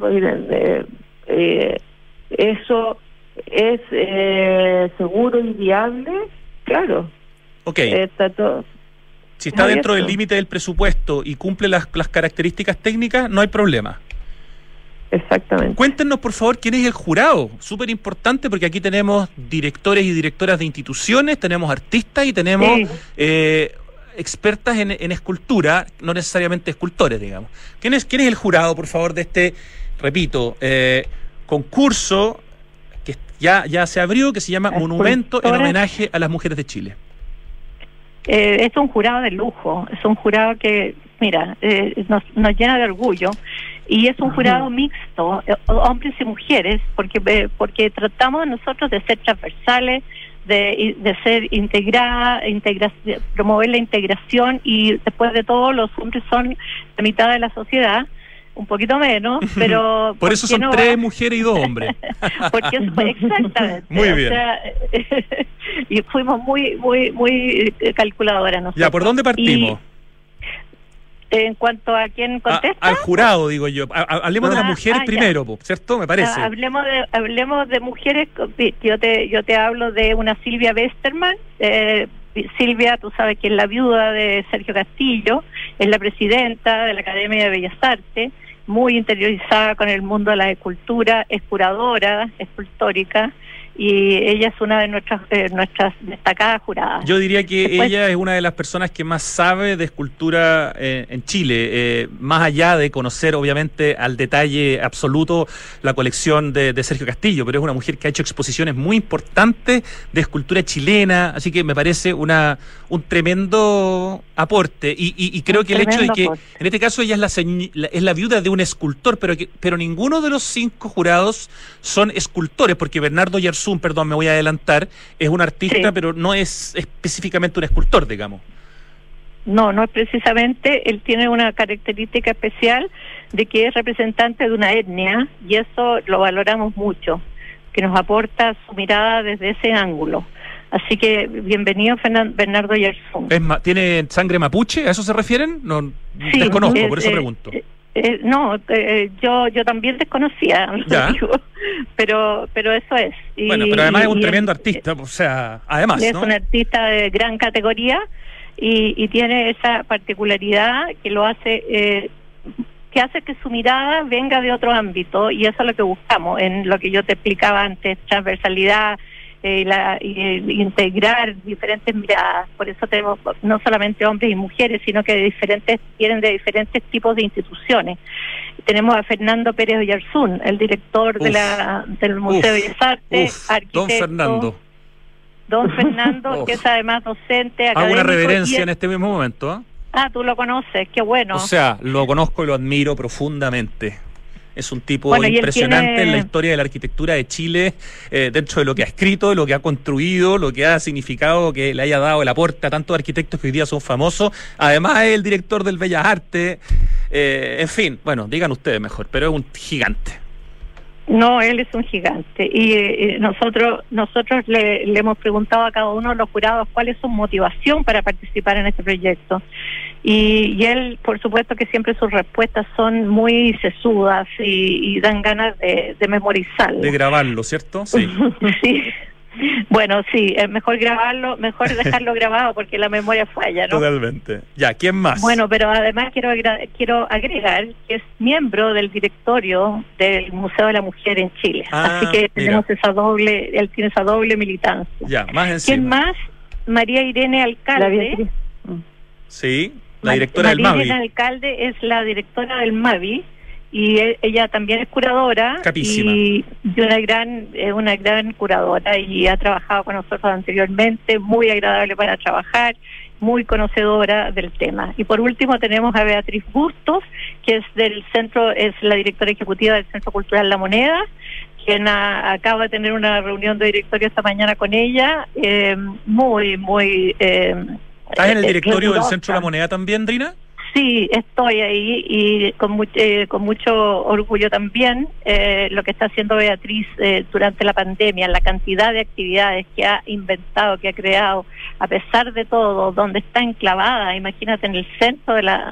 eso es seguro y viable, claro. Ok. Está todo. Si está dentro del límite del presupuesto y cumple las características técnicas, no hay problema. Exactamente. Cuéntenos, por favor, quién es el jurado. Súper importante porque aquí tenemos directores y directoras de instituciones, tenemos artistas y tenemos expertas en escultura, no necesariamente escultores, digamos. ¿Quién es el jurado, por favor, de este, repito, concurso que ya se abrió, que se llama Monumento en homenaje a las mujeres de Chile? Es un jurado de lujo, es un jurado que, mira, nos llena de orgullo. Y es un jurado mixto, hombres y mujeres, porque tratamos nosotros de ser transversales, de ser promover la integración, y después de todo los hombres son la mitad de la sociedad, un poquito menos, pero... Por eso son 3 mujeres y 2 hombres. Porque exactamente. Muy bien. O sea, y fuimos muy calculadoras nosotros. Ya, ¿por dónde partimos? En cuanto a quién contesta. Al jurado, digo yo. Hablemos de las mujeres primero, ¿cierto? Me parece. Hablemos de mujeres. Yo te hablo de una Silvia Westermann. Silvia, tú sabes que es la viuda de Sergio Castillo, es la presidenta de la Academia de Bellas Artes, muy interiorizada con el mundo de la escultura, es curadora escultórica, y ella es una de nuestras destacadas juradas. Yo diría que ella es una de las personas que más sabe de escultura en Chile, más allá de conocer obviamente al detalle absoluto la colección de Sergio Castillo, pero es una mujer que ha hecho exposiciones muy importantes de escultura chilena, así que me parece un tremendo aporte, y creo que el hecho de que en este caso ella es la viuda de un escultor, pero ninguno de los 5 jurados son escultores, porque Bernardo Oyarzún, perdón, me voy a adelantar, es un artista, sí, pero no es específicamente un escultor, digamos. No es precisamente. Él tiene una característica especial de que es representante de una etnia, y eso lo valoramos mucho, que nos aporta su mirada desde ese ángulo. Así que bienvenido Bernardo Oyarzún. ¿Tiene sangre mapuche? ¿A eso se refieren? No, sí, desconozco, por eso pregunto. Yo también desconocía, pero eso es. Bueno, pero además es un tremendo artista, o sea, además, es un artista de gran categoría, y tiene esa particularidad que lo hace, que hace que su mirada venga de otro ámbito, y eso es lo que buscamos, en lo que yo te explicaba antes, transversalidad, integrar diferentes miradas. Por eso tenemos no solamente hombres y mujeres, sino que vienen de diferentes tipos de instituciones. Tenemos a Fernando Pérez Oyarzún, el director del Museo de Bellas Artes, arquitecto. Don Fernando, que es además docente, académico. Hago una reverencia en este mismo momento. Tú lo conoces, qué bueno. O sea, lo conozco y lo admiro profundamente. Es un tipo impresionante en la historia de la arquitectura de Chile, dentro de lo que ha escrito, de lo que ha construido, lo que ha significado que le haya dado el aporte a tantos arquitectos que hoy día son famosos. Además es el director del Bellas Artes, en fin, bueno, digan ustedes mejor, pero es un gigante. No, él es un gigante, y nosotros le hemos preguntado a cada uno de los jurados cuál es su motivación para participar en este proyecto, y él, por supuesto que siempre sus respuestas son muy sesudas y dan ganas de memorizarlo. De grabarlo, ¿cierto? Sí. Sí. Bueno, sí, es mejor grabarlo, mejor dejarlo grabado, porque la memoria falla, ¿no? Totalmente. Ya, ¿quién más? Bueno, pero además quiero agregar que es miembro del directorio del Museo de la Mujer en Chile. Así que tenemos él tiene esa doble militancia. Ya, más encima. ¿Quién más? María Irene Alcalde. Sí, la directora del MAVI. María Irene Alcalde es la directora del MAVI, y ella también es curadora. Capísima. Y una gran curadora, y ha trabajado con nosotros anteriormente, muy agradable para trabajar, muy conocedora del tema. Y por último tenemos a Beatriz Bustos, que es la directora ejecutiva del Centro Cultural La Moneda, quien acaba de tener una reunión de directorio esta mañana con ella, muy ¿Estás en el directorio del Centro La Moneda también, Drina? Sí, estoy ahí, y con mucho orgullo también lo que está haciendo Beatriz durante la pandemia, la cantidad de actividades que ha inventado, que ha creado, a pesar de todo, donde está enclavada, imagínate, en el centro de la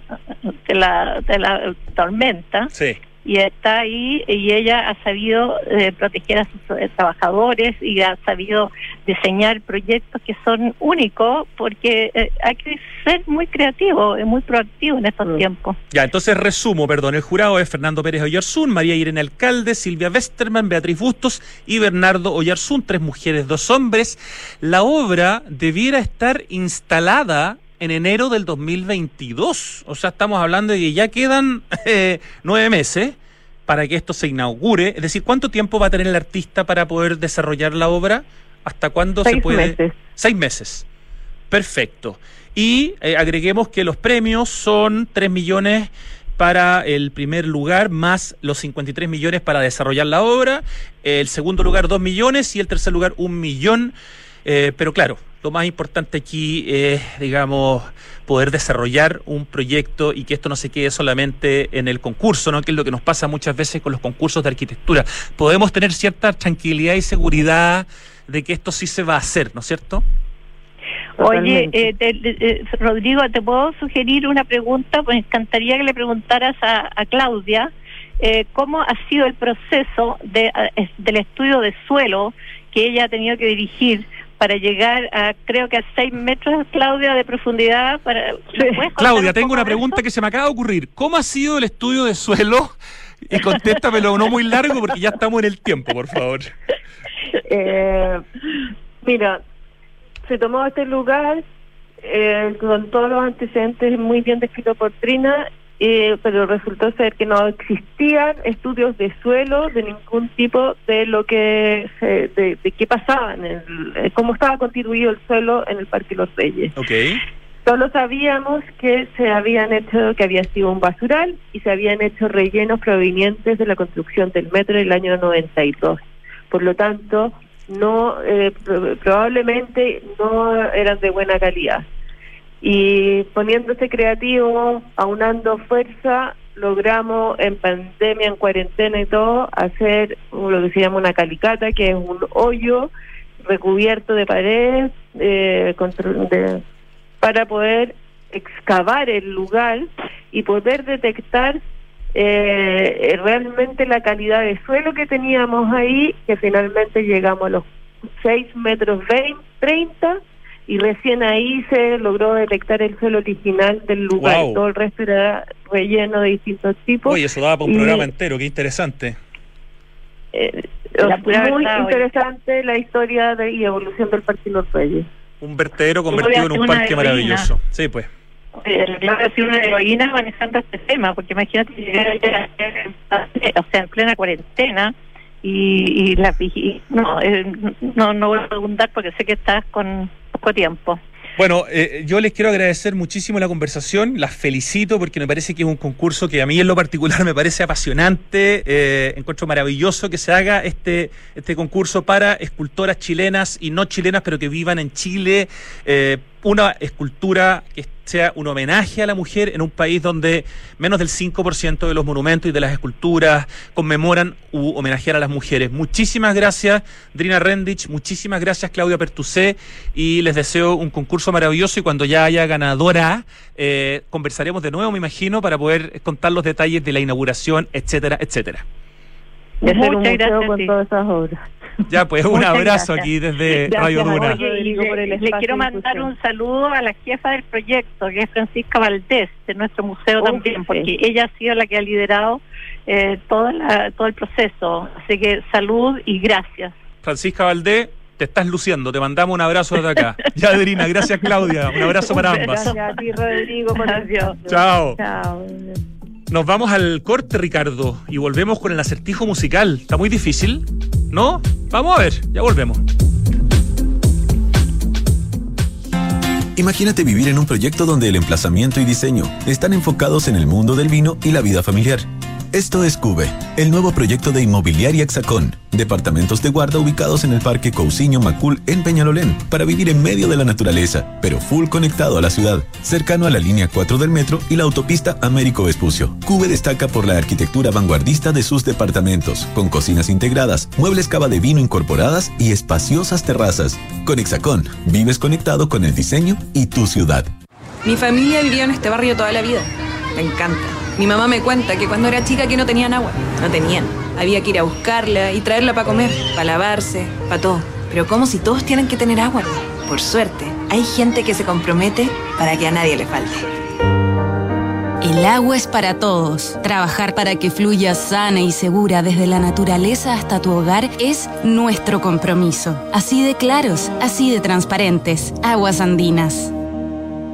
tormenta. Sí. Y está ahí, y ella ha sabido proteger a sus trabajadores, y ha sabido diseñar proyectos que son únicos, porque hay que ser muy creativo, muy proactivo en estos tiempos. Ya, entonces resumo, el jurado es Fernando Pérez Oyarzún, María Irene Alcalde, Silvia Westermann, Beatriz Bustos y Bernardo Oyarzún, 3 mujeres, 2 hombres. La obra debiera estar instalada en enero del 2022. O sea, estamos hablando de que ya quedan 9 meses para que esto se inaugure. Es decir, ¿cuánto tiempo va a tener el artista para poder desarrollar la obra? ¿Hasta cuándo se puede? 6 meses. 6 meses. Perfecto. Y agreguemos que los premios son 3 millones para el primer lugar, más los 53 millones para desarrollar la obra. El segundo lugar, 2 millones, y el tercer lugar, 1 millón. Pero claro, lo más importante aquí es, digamos, poder desarrollar un proyecto y que esto no se quede solamente en el concurso, ¿no? Que es lo que nos pasa muchas veces con los concursos de arquitectura. Podemos tener cierta tranquilidad y seguridad de que esto sí se va a hacer, ¿no es cierto? Oye, Rodrigo, ¿te puedo sugerir una pregunta? Pues me encantaría que le preguntaras a Claudia cómo ha sido el proceso del estudio de suelo que ella ha tenido que dirigir para llegar a, creo que a 6 metros, Claudia, de profundidad. Claudia, tengo una pregunta que se me acaba de ocurrir. ¿Cómo ha sido el estudio de suelo? Y contéstamelo no muy largo porque ya estamos en el tiempo, por favor. Mira, se tomó este lugar con todos los antecedentes muy bien descritos por Trina, pero resultó ser que no existían estudios de suelo de ningún tipo de lo que de qué pasaba cómo estaba constituido el suelo en el Parque Los Reyes. Okay. Solo sabíamos que que había sido un basural y se habían hecho rellenos provenientes de la construcción del metro del año 92. Por lo tanto, no probablemente no eran de buena calidad. Y poniéndose creativo, aunando fuerza, logramos en pandemia, en cuarentena y todo, hacer lo que se llama una calicata, que es un hoyo recubierto de pared para poder excavar el lugar y poder detectar realmente la calidad de suelo que teníamos ahí, que finalmente llegamos a los 6 metros 30, y recién ahí se logró detectar el suelo original del lugar. Wow. Todo el resto era relleno de distintos tipos. Oye, eso daba para un programa entero, qué interesante. Muy interesante la historia y evolución del Parque Los Reyes. Un vertedero convertido en un parque maravilloso. Sí, pues. Claro, ha sido una heroína manejando este tema, porque imagínate llegar en plena cuarentena y no voy a preguntar porque sé que estás con poco tiempo. Bueno, yo les quiero agradecer muchísimo la conversación, las felicito porque me parece que es un concurso que a mí en lo particular me parece apasionante, encuentro maravilloso que se haga este concurso para escultoras chilenas y no chilenas, pero que vivan en Chile, una escultura que sea un homenaje a la mujer en un país donde menos del 5% de los monumentos y de las esculturas conmemoran u homenajean a las mujeres. Muchísimas gracias, Drina Rendich, muchísimas gracias, Claudia Pertusé, y les deseo un concurso maravilloso, y cuando ya haya ganadora, conversaremos de nuevo, me imagino, para poder contar los detalles de la inauguración, etcétera, etcétera. Muchas gracias con todas esas obras. Ya, pues un abrazo aquí desde Radio Duna. Le quiero mandar un saludo a la jefa del proyecto, que es Francisca Valdés, de nuestro museo también, porque ella ha sido la que ha liderado todo el proceso. Así que salud y gracias. Francisca Valdés, te estás luciendo, te mandamos un abrazo desde acá. Ya, Adrina, gracias, Claudia, un abrazo para ambas. Gracias a ti, Rodrigo, por el Chao. Nos vamos al corte, Ricardo, y volvemos con el acertijo musical. ¿Está muy difícil? ¿No? Vamos a ver, ya volvemos. Imagínate vivir en un proyecto donde el emplazamiento y diseño están enfocados en el mundo del vino y la vida familiar. Esto es Cube, el nuevo proyecto de Inmobiliaria Hexacón. Departamentos de guarda ubicados en el Parque Cousiño Macul en Peñalolén, para vivir en medio de la naturaleza, pero full conectado a la ciudad, cercano a la línea 4 del metro y la autopista Américo Vespucio. Cube destaca por la arquitectura vanguardista de sus departamentos, con cocinas integradas, muebles cava de vino incorporadas y espaciosas terrazas. Con Hexacón, vives conectado con el diseño y tu ciudad. Mi familia vivió en este barrio toda la vida. Me encanta. Mi mamá me cuenta que cuando era chica que no tenían agua. No tenían. Había que ir a buscarla y traerla para comer, para lavarse, para todo. Pero como si todos tienen que tener agua. Por suerte, hay gente que se compromete para que a nadie le falte. El agua es para todos. Trabajar para que fluya sana y segura desde la naturaleza hasta tu hogar es nuestro compromiso. Así de claros, así de transparentes. Aguas Andinas.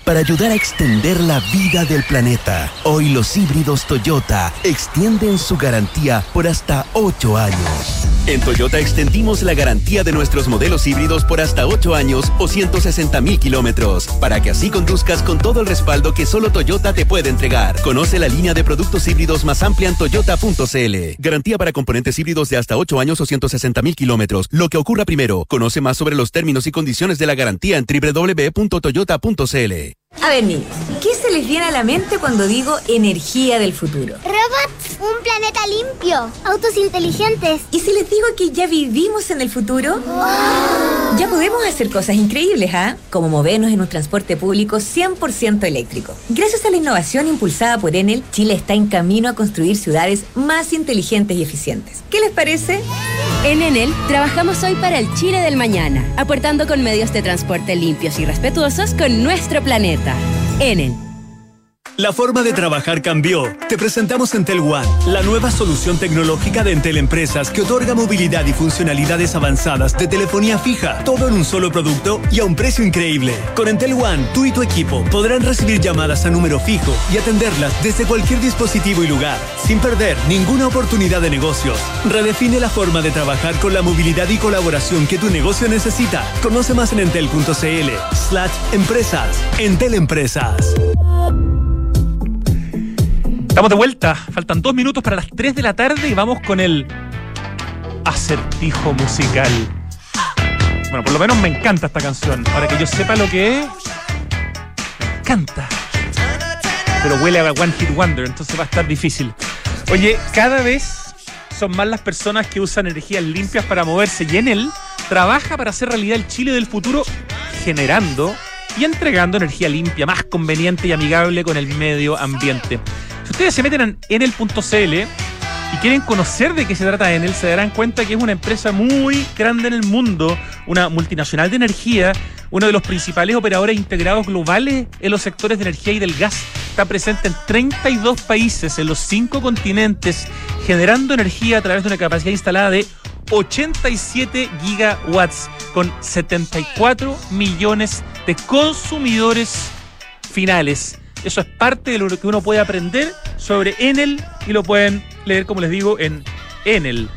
para ayudar a extender la vida del planeta. Hoy los híbridos Toyota extienden su garantía por hasta 8 años. En Toyota extendimos la garantía de nuestros modelos híbridos por hasta 8 años o 160,000 kilómetros, para que así conduzcas con todo el respaldo que solo Toyota te puede entregar. Conoce la línea de productos híbridos más amplia en toyota.cl. Garantía para componentes híbridos de hasta 8 años o 160,000 kilómetros. Lo que ocurra primero. Conoce más sobre los términos y condiciones de la garantía en www.toyota.cl. A ver, niños, ¿qué se les viene a la mente cuando digo energía del futuro? Robots, un planeta limpio, autos inteligentes. ¿Y si les digo que ya vivimos en el futuro? ¡Wow! Ya podemos hacer cosas increíbles, ¿ah? Como movernos en un transporte público 100% eléctrico. Gracias a la innovación impulsada por Enel, Chile está en camino a construir ciudades más inteligentes y eficientes. ¿Qué les parece? En Enel trabajamos hoy para el Chile del mañana, aportando con medios de transporte limpios y respetuosos con nuestro planeta. Enel. La forma de trabajar cambió. Te presentamos Entel One, la nueva solución tecnológica de Entel Empresas que otorga movilidad y funcionalidades avanzadas de telefonía fija, todo en un solo producto y a un precio increíble. Con Entel One, tú y tu equipo podrán recibir llamadas a número fijo y atenderlas desde cualquier dispositivo y lugar, sin perder ninguna oportunidad de negocios. Redefine la forma de trabajar con la movilidad y colaboración que tu negocio necesita. Conoce más en entel.cl/empresas. Entel Empresas. Estamos de vuelta, faltan 2 minutos para las 3 de la tarde y vamos con el acertijo musical. Bueno, por lo menos me encanta esta canción. Para que yo sepa lo que es, me encanta. Pero huele a One Hit Wonder, entonces va a estar difícil. Oye, cada vez son más las personas que usan energías limpias para moverse y Enel trabaja para hacer realidad el Chile del futuro, generando y entregando energía limpia, más conveniente y amigable con el medio ambiente. Si ustedes se meten en enel.cl y quieren conocer de qué se trata Enel, se darán cuenta que es una empresa muy grande en el mundo, una multinacional de energía, uno de los principales operadores integrados globales en los sectores de energía y del gas. Está presente en 32 países, en los 5 continentes, generando energía a través de una capacidad instalada de 87 gigawatts, con 74 millones de consumidores finales. Eso es parte de lo que uno puede aprender sobre Enel y lo pueden leer, como les digo, en enel.cl.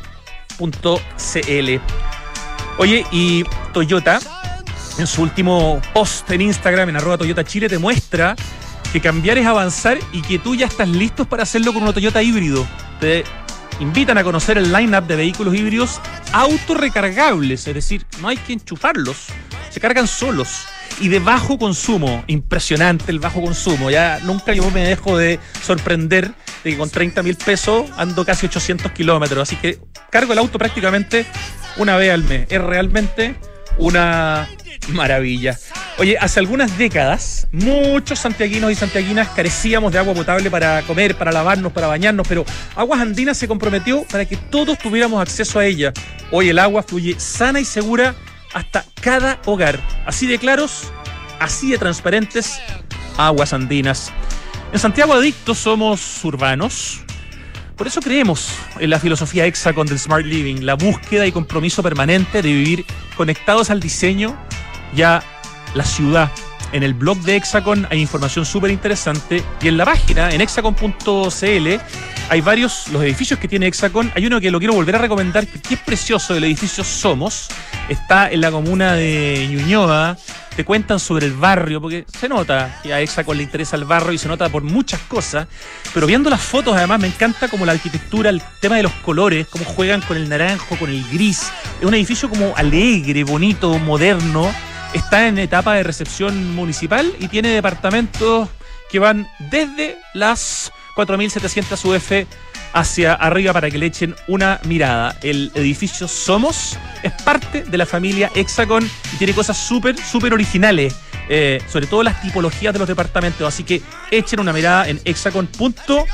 Oye, y Toyota, en su último post en Instagram, en @ToyotaChile, te muestra que cambiar es avanzar y que tú ya estás listos para hacerlo con un Toyota híbrido. Te invitan a conocer el line-up de vehículos híbridos autorrecargables, es decir, no hay que enchufarlos, se cargan solos. Y de bajo consumo, impresionante el bajo consumo. Ya nunca yo me dejo de sorprender de que con 30,000 pesos ando casi 800 kilómetros. Así que cargo el auto prácticamente una vez al mes. Es realmente una maravilla. Oye, hace algunas décadas, muchos santiaguinos y santiaguinas carecíamos de agua potable para comer, para lavarnos, para bañarnos, pero Aguas Andinas se comprometió para que todos tuviéramos acceso a ella. Hoy el agua fluye sana y segura hasta cada hogar. Así de claros, así de transparentes, Aguas Andinas. En Santiago Adictos somos urbanos. Por eso creemos en la filosofía Hexacon del Smart Living, la búsqueda y compromiso permanente de vivir conectados al diseño y a la ciudad. En el blog de Hexacon hay información súper interesante y en la página, en hexacon.cl, hay varios, los edificios que tiene Hexacon. Hay uno que lo quiero volver a recomendar, que es precioso, el edificio Somos. Está en la comuna de Ñuñoa. Te cuentan sobre el barrio, porque se nota que a Hexacon le interesa el barrio y se nota por muchas cosas. Pero viendo las fotos, además, me encanta como la arquitectura, el tema de los colores, cómo juegan con el naranjo, con el gris. Es un edificio como alegre, bonito, moderno. Está en etapa de recepción municipal y tiene departamentos que van desde las 4.700 UF hacia arriba para que le echen una mirada. El edificio Somos es parte de la familia Hexacon y tiene cosas súper originales, sobre todo las tipologías de los departamentos, así que echen una mirada en hexacon.cl.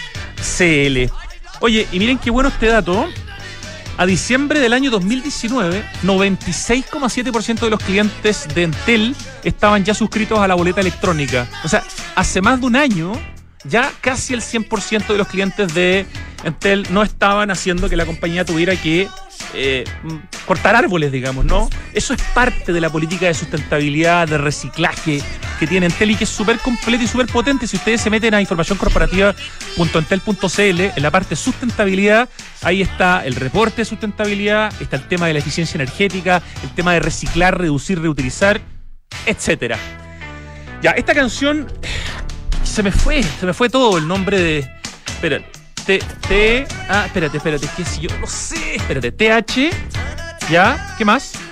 Oye, y miren qué bueno este dato. A diciembre del año 2019, 96,7% de los clientes de Entel estaban ya suscritos a la boleta electrónica. O sea, hace más de un año, ya casi el 100% de los clientes de Entel no estaban haciendo que la compañía tuviera que cortar árboles, digamos, ¿no? Eso es parte de la política de sustentabilidad, de reciclaje que tiene Entel y que es súper completa y súper potente. Si ustedes se meten a informacioncorporativa.entel.cl, en la parte sustentabilidad, ahí está el reporte de sustentabilidad, está el tema de la eficiencia energética, el tema de reciclar, reducir, reutilizar, etcétera. Ya, esta canción se me fue todo el nombre de... espérate, que si yo no sé. Espérate, TH, ¿ya? ¿Qué más?